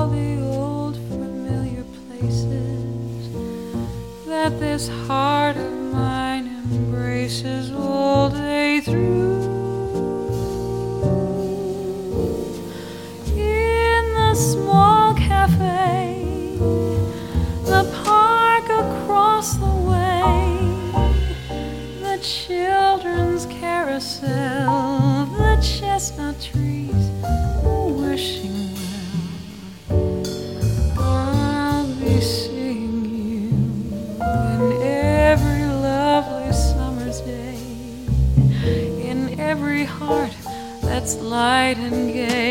all the old familiar places that this heart of mine embraces all day through. In the small cafe, the park across the way, the children's carousel, the chestnut trees wishing well, I'll be seeing you in every lovely summer's day, in every heart that's light and gay.